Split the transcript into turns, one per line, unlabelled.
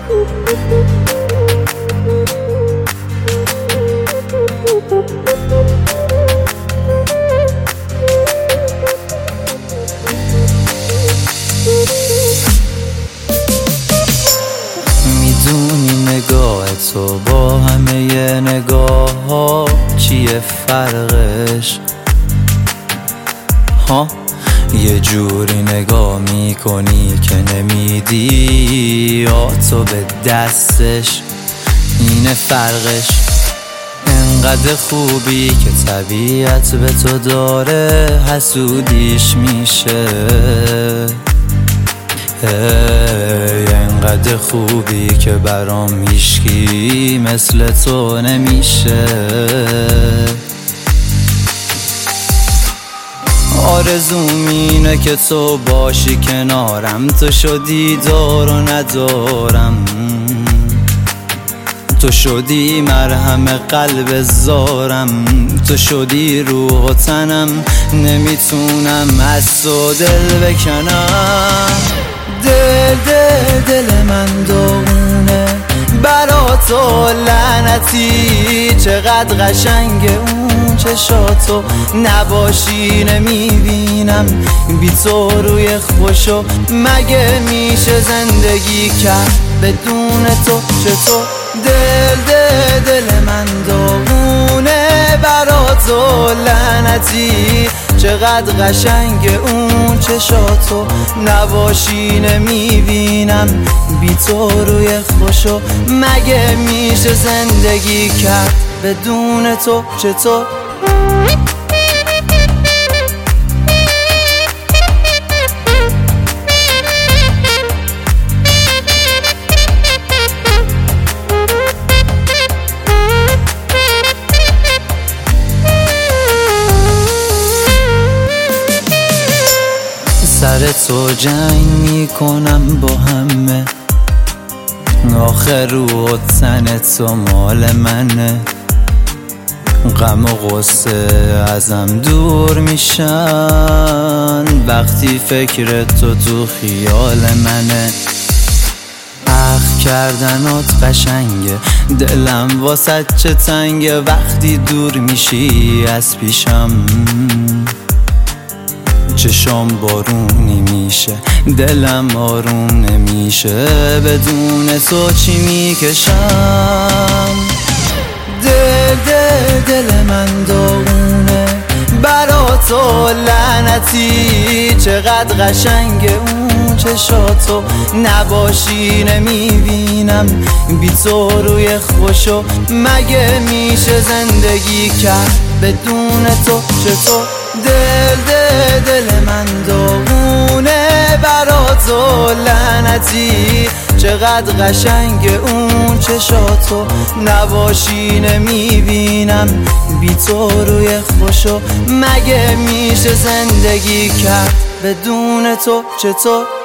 میدونی نگاه تو با همه نگاه ها چیه فرقش؟ ها یه جوری نگاه میکنی که نمیدی یا تو به دستش، اینه فرقش. انقدر خوبی که طبیعت به تو داره حسودیش میشه. انقدر خوبی که برام هیچکی مثل تو نمیشه. آرزوم اینه که تو باشی کنارم، تو شدی دار و ندارم، تو شدی مرهم قلب زارم، تو شدی روح و تنم، نمیتونم از تو دل بکنم. دل من داغونه برا تو لعنتی، چقدر قشنگ اون چشاتو نباشی نمیبینم، بی تو روی خوشو مگه میشه زندگی کرد بدون تو؟ چطور؟ دل من داغونه برا تو لعنتی، چقدر قشنگ اون چشاتو نباشی نمیبینم، بی تو روی خوشو مگه میشه زندگی کرد بدون تو؟ چطور؟ سر تو جنگ میکنم با همه، آخر رو و تن تو مال منه، غم و غصه ازم دور میشن وقتی فکر تو خیال منه. اخ کردنات قشنگه، دلم واسه چه تنگه وقتی دور میشی از پیشم. چشام بارونی میشه، دلم آروم نمیشه، بدون تو چی میکشم. دل من داغونه برا تو لعنتی، چقدر قشنگ اون چشاتو نباشی نمیبینم، بی تو روی خوشو مگه میشه زندگی کرد بدون تو؟ چطور؟ دل من داغونه برا تو لعنتی، چقدر قشنگ اون چشاتو نباشی نمیبینم، بی تو روی خوشو مگه میشه زندگی کرد بدون تو؟ چطور؟